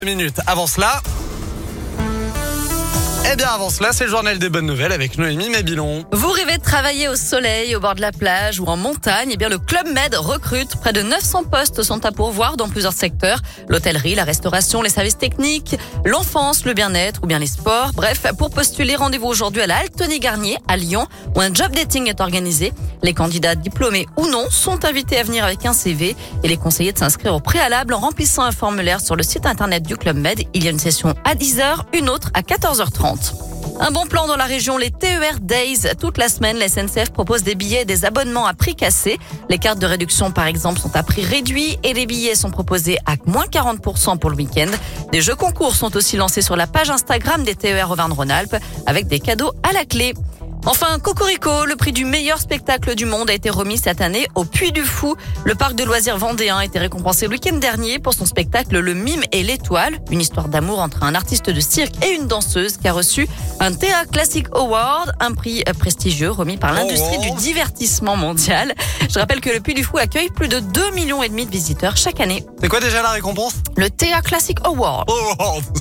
Minutes. Avant cela, c'est le journal des bonnes nouvelles avec Noémie Mébilon. Vous rêvez de travailler au soleil, au bord de la plage ou en montagne? Le Club Med recrute. Près de 900 postes sont à pourvoir dans plusieurs secteurs. L'hôtellerie, la restauration, les services techniques, l'enfance, le bien-être ou bien les sports. Bref, pour postuler, rendez-vous aujourd'hui à la Altony Garnier à Lyon où un job dating est organisé. Les candidats diplômés ou non sont invités à venir avec un CV et les conseillers de s'inscrire au préalable en remplissant un formulaire sur le site internet du Club Med. Il y a une session à 10h, une autre à 14h30. Un bon plan dans la région, les TER Days. Toute la semaine, la SNCF propose des billets et des abonnements à prix cassé. Les cartes de réduction, par exemple, sont à prix réduit et les billets sont proposés à moins 40% pour le week-end. Des jeux concours sont aussi lancés sur la page Instagram des TER Auvergne-Rhône-Alpes avec des cadeaux à la clé. Enfin, Cocorico, le prix du meilleur spectacle du monde a été remis cette année au Puy du Fou. Le parc de loisirs vendéen a été récompensé le week-end dernier pour son spectacle Le Mime et l'Étoile, une histoire d'amour entre un artiste de cirque et une danseuse qui a reçu un TA Classic Award, un prix prestigieux remis par l'industrie du divertissement mondial. Je rappelle que le Puy du Fou accueille plus de 2,5 millions de visiteurs chaque année. C'est quoi déjà la récompense? Le TA Classic Award.